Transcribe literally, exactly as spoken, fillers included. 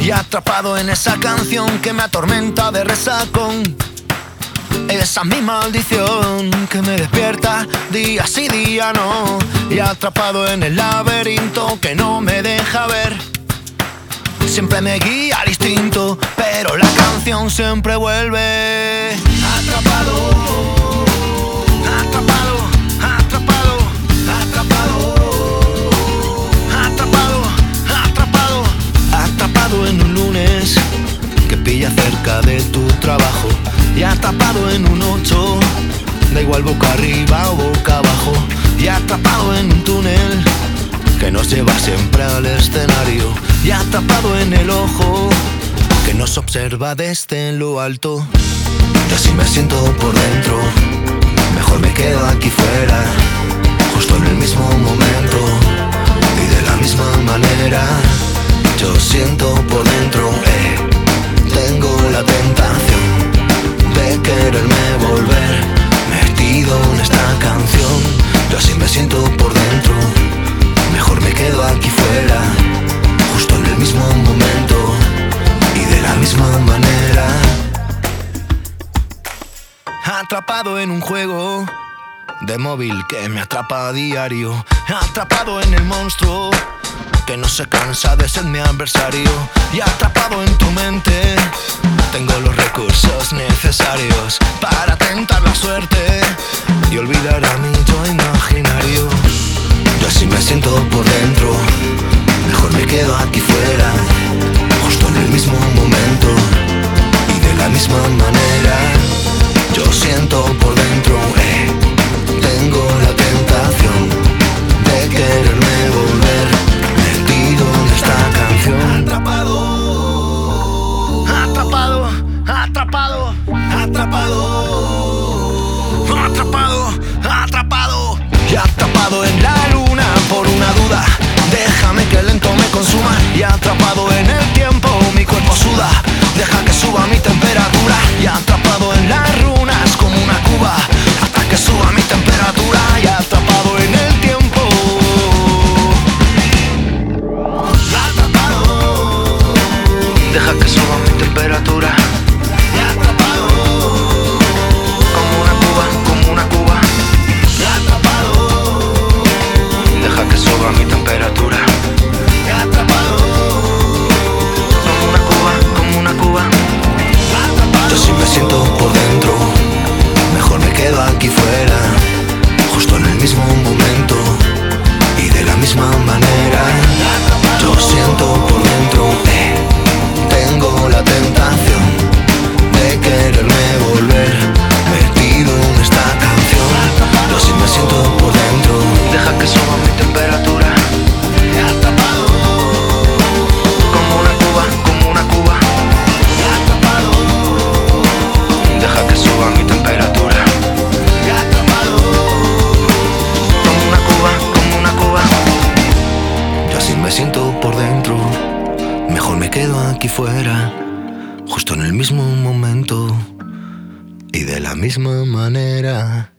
y atrapado en esa canción que me atormenta de resacón. Esa es mi maldición que me despierta día sí día no, y atrapado en el laberinto que no me deja ver. Siempre me guía al instinto, pero la canción siempre vuelve. Atrapado, atrapado, atrapado, atrapado, atrapado, atrapado, atrapado en un lunes que pilla cerca de tu trabajo, y atrapado en un ocho, da igual boca arriba o boca abajo, y atrapado en un túnel que nos lleva siempre al escenario, y atrapado en el ojo que nos observa desde lo alto. Yo así me siento por dentro, mejor me quedo aquí fuera, justo en el mismo momento y de la misma manera. Yo siento por dentro, eh, tengo la tentación de quererme volver metido en esta canción. Yo así me siento por dentro, mejor me quedo aquí fuera, justo en el mismo momento y de la misma manera. Atrapado en un juego de móvil que me atrapa a diario, atrapado en el monstruo que no se cansa de ser mi adversario, y atrapado en tu mente tengo los recursos necesarios para tentar la suerte y olvidar a mi yo imaginario. Yo así me siento por dentro, mejor me quedo aquí fuera, justo en el mismo momento y de la misma manera. Yo siento por dentro, eh, tengo la tentación de quererme volver metido en esta canción. Atrapado, atrapado, atrapado, atrapado, atrapado, atrapado, y atrapado en la luna por una duda. Déjame que el lento me consuma, y atrapado en el tiempo mi cuerpo suda. Deja que suba mi temperatura, y atrapado en las runas como una cuba, hasta que suba mi temperatura, y atrapado en el tiempo. Atrapado, deja que suba mi temperatura, y atrapado como una cuba, como una cuba, y atrapado, deja que suba mi temperatura, y atrapado como una cuba, como una cuba. Yo sí me siento por dentro, mejor me quedo aquí fuera, justo en el mismo momento y de la misma manera. Yo siento por dentro, eh, tengo la tentación de quererme volver metido en esta canción. Yo sí me siento por dentro, deja que suba mi temperatura, y atrapado como una cuba, como una cuba, y atrapado, deja que suba mi temperatura, y atrapado como una cuba, como una cuba. Yo así me siento por dentro, mejor me quedo aquí fuera, justo en el mismo momento y de la misma manera.